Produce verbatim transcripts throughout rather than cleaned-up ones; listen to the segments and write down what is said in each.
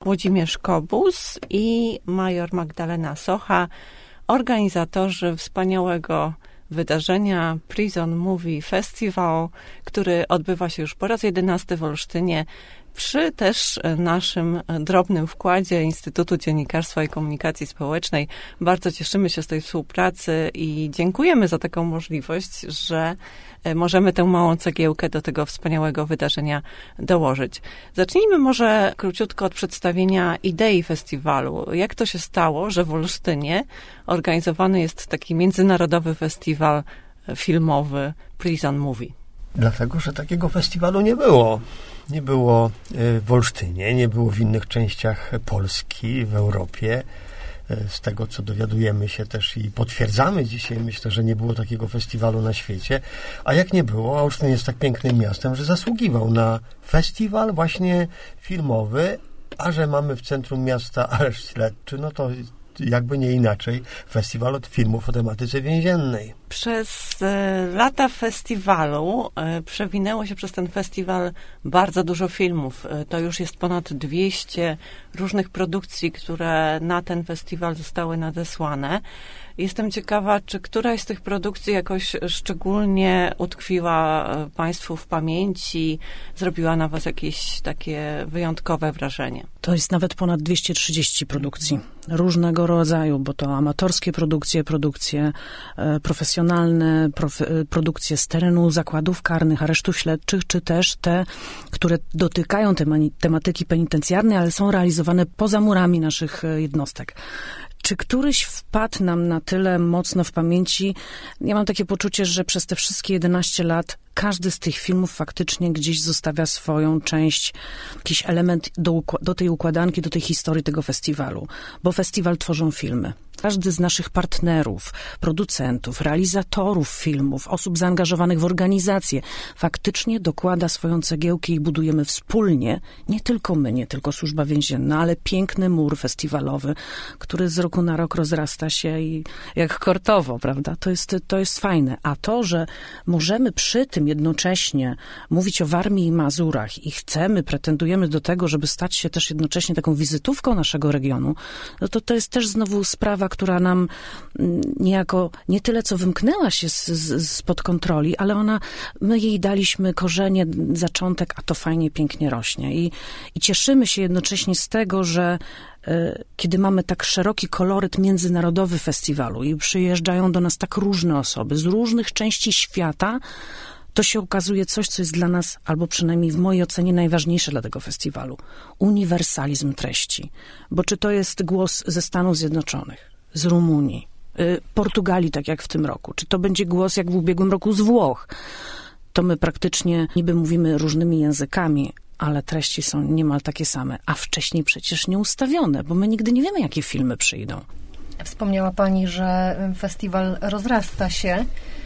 Włodzimierz Kobus i major Magdalena Socha, organizatorzy wspaniałego wydarzenia Prison Movie Festival, który odbywa się już po raz jedenasty w Olsztynie, przy też naszym drobnym wkładzie Instytutu Dziennikarstwa i Komunikacji Społecznej. Bardzo cieszymy się z tej współpracy i dziękujemy za taką możliwość, że możemy tę małą cegiełkę do tego wspaniałego wydarzenia dołożyć. Zacznijmy może króciutko od przedstawienia idei festiwalu. Jak to się stało, że w Olsztynie organizowany jest taki międzynarodowy festiwal filmowy Prison Movie? Dlatego, że takiego festiwalu nie było. Nie było w Olsztynie, nie było w innych częściach Polski, w Europie. Z tego, co dowiadujemy się też i potwierdzamy dzisiaj, myślę, że nie było takiego festiwalu na świecie. A jak nie było, Olsztyn jest tak pięknym miastem, że zasługiwał na festiwal właśnie filmowy, a że mamy w centrum miasta areszt śledczy, no to jakby nie inaczej, festiwal od filmów o tematyce więziennej. Przez lata festiwalu przewinęło się przez ten festiwal bardzo dużo filmów. To już jest ponad dwieście różnych produkcji, które na ten festiwal zostały nadesłane. Jestem ciekawa, czy któraś z tych produkcji jakoś szczególnie utkwiła Państwu w pamięci, zrobiła na Was jakieś takie wyjątkowe wrażenie? To jest nawet ponad dwieście trzydzieści produkcji różnego rodzaju, bo to amatorskie produkcje, produkcje e, profesjonalne, prof, e, produkcje z terenu zakładów karnych, aresztów śledczych, czy też te, które dotykają temani, tematyki penitencjarnej, ale są realizowane poza murami naszych jednostek. Czy któryś wpadł nam na tyle mocno w pamięci? Ja mam takie poczucie, że przez te wszystkie jedenaście lat każdy z tych filmów faktycznie gdzieś zostawia swoją część, jakiś element do, do tej układanki, do tej historii tego festiwalu. Bo festiwal tworzą filmy. Każdy z naszych partnerów, producentów, realizatorów filmów, osób zaangażowanych w organizację faktycznie dokłada swoją cegiełkę i budujemy wspólnie, nie tylko my, nie tylko Służba Więzienna, ale piękny mur festiwalowy, który z roku na rok rozrasta się i jak kortowo, prawda? To jest, to jest fajne. A to, że możemy przy tym jednocześnie mówić o Warmii i Mazurach i chcemy, pretendujemy do tego, żeby stać się też jednocześnie taką wizytówką naszego regionu, no to to jest też znowu sprawa, która nam niejako nie tyle co wymknęła się z, z, spod kontroli, ale ona, my jej daliśmy korzenie, zaczątek, a to fajnie, pięknie rośnie. I, i cieszymy się jednocześnie z tego, że y, kiedy mamy tak szeroki koloryt międzynarodowy festiwalu i przyjeżdżają do nas tak różne osoby z różnych części świata, to się okazuje coś, co jest dla nas, albo przynajmniej w mojej ocenie najważniejsze dla tego festiwalu. Uniwersalizm treści. Bo czy to jest głos ze Stanów Zjednoczonych, z Rumunii, y, Portugalii, tak jak w tym roku, czy to będzie głos, jak w ubiegłym roku, z Włoch, to my praktycznie niby mówimy różnymi językami, ale treści są niemal takie same, a wcześniej przecież nie ustawione, bo my nigdy nie wiemy, jakie filmy przyjdą. Wspomniała Pani, że festiwal rozrasta się,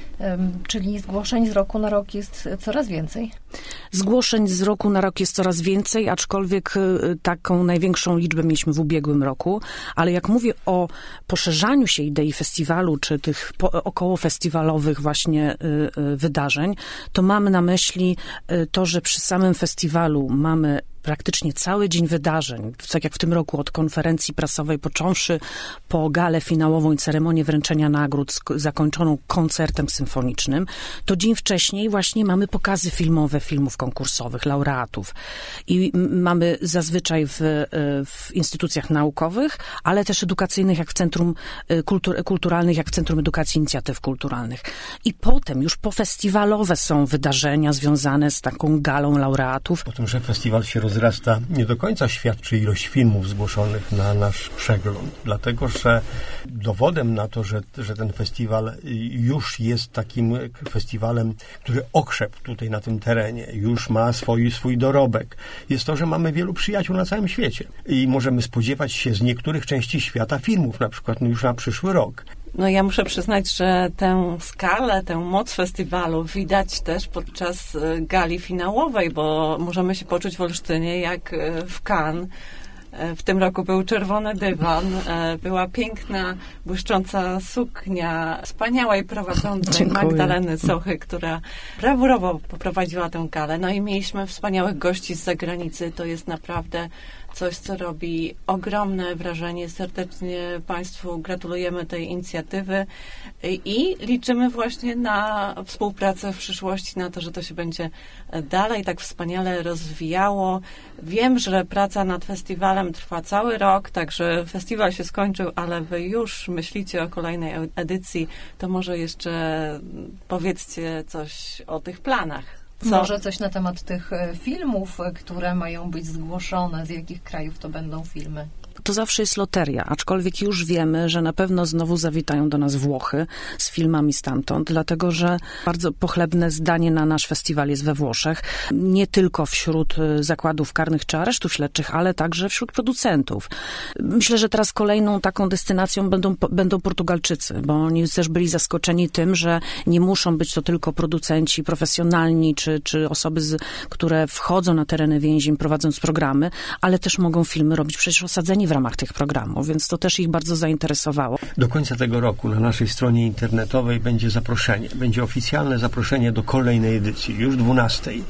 czyli zgłoszeń z roku na rok jest coraz więcej? Zgłoszeń z roku na rok jest coraz więcej, aczkolwiek taką największą liczbę mieliśmy w ubiegłym roku, ale jak mówię o poszerzaniu się idei festiwalu, czy tych okołofestiwalowych właśnie wydarzeń, to mamy na myśli to, że przy samym festiwalu mamy praktycznie cały dzień wydarzeń, tak jak w tym roku, od konferencji prasowej począwszy po galę finałową i ceremonię wręczenia nagród zakończoną koncertem symfonicznym, to dzień wcześniej właśnie mamy pokazy filmowe filmów konkursowych, laureatów. I mamy zazwyczaj w, w instytucjach naukowych, ale też edukacyjnych, jak w Centrum Kultur, Kulturalnych, jak w Centrum Edukacji Inicjatyw Kulturalnych. I potem już pofestiwalowe są wydarzenia związane z taką galą laureatów. O tym, że festiwal się rozrasta, nie do końca świadczy ilość filmów zgłoszonych na nasz przegląd, dlatego że dowodem na to, że, że ten festiwal już jest takim festiwalem, który okrzepł tutaj na tym terenie, już ma swój, swój dorobek, jest to, że mamy wielu przyjaciół na całym świecie i możemy spodziewać się z niektórych części świata filmów, na przykład już na przyszły rok. No ja muszę przyznać, że tę skalę, tę moc festiwalu widać też podczas gali finałowej, bo możemy się poczuć w Olsztynie jak w Cannes. W tym roku był czerwony dywan, była piękna, błyszcząca suknia wspaniałej prowadzącej Dziękuję. Magdaleny Sochy, która brawurowo poprowadziła tę galę. No i mieliśmy wspaniałych gości z zagranicy. To jest naprawdę coś, co robi ogromne wrażenie. Serdecznie Państwu gratulujemy tej inicjatywy i liczymy właśnie na współpracę w przyszłości, na to, że to się będzie dalej tak wspaniale rozwijało. Wiem, że praca nad festiwalem trwa cały rok, także festiwal się skończył, ale wy już myślicie o kolejnej edycji, to może jeszcze powiedzcie coś o tych planach. Co? Może coś na temat tych filmów, które mają być zgłoszone, z jakich krajów to będą filmy? To zawsze jest loteria, aczkolwiek już wiemy, że na pewno znowu zawitają do nas Włochy z filmami stamtąd, dlatego że bardzo pochlebne zdanie na nasz festiwal jest we Włoszech. Nie tylko wśród zakładów karnych czy aresztów śledczych, ale także wśród producentów. Myślę, że teraz kolejną taką destynacją będą, będą Portugalczycy, bo oni też byli zaskoczeni tym, że nie muszą być to tylko producenci profesjonalni, czy, czy osoby, z, które wchodzą na tereny więzień prowadząc programy, ale też mogą filmy robić przecież osadzeni w ramach tych programów, więc to też ich bardzo zainteresowało. Do końca tego roku na naszej stronie internetowej będzie zaproszenie, będzie oficjalne zaproszenie do kolejnej edycji, już dwunastej.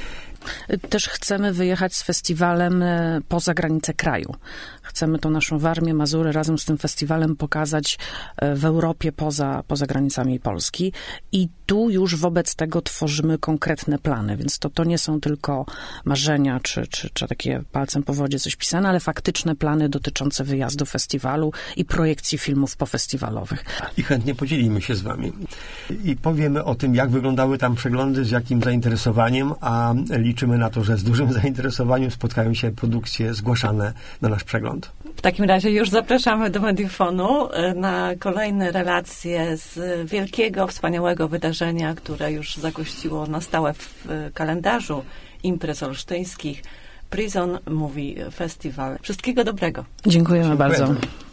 Też chcemy wyjechać z festiwalem poza granicę kraju. Chcemy tą naszą Warmię, Mazury razem z tym festiwalem pokazać w Europie poza, poza granicami Polski i tu już wobec tego tworzymy konkretne plany, więc to, to nie są tylko marzenia, czy, czy, czy takie palcem po wodzie coś pisane, ale faktyczne plany dotyczące wyjazdu festiwalu i projekcji filmów pofestiwalowych. I chętnie podzielimy się z wami. I powiemy o tym, jak wyglądały tam przeglądy, z jakim zainteresowaniem, a liczymy na to, że z dużym zainteresowaniem spotkają się produkcje zgłaszane na nasz przegląd. W takim razie już zapraszamy do Mediofonu na kolejne relacje z wielkiego, wspaniałego wydarzenia, które już zagościło na stałe w kalendarzu imprez olsztyńskich. Prison Movie Festival. Wszystkiego dobrego. Dziękujemy Dziękujemy bardzo.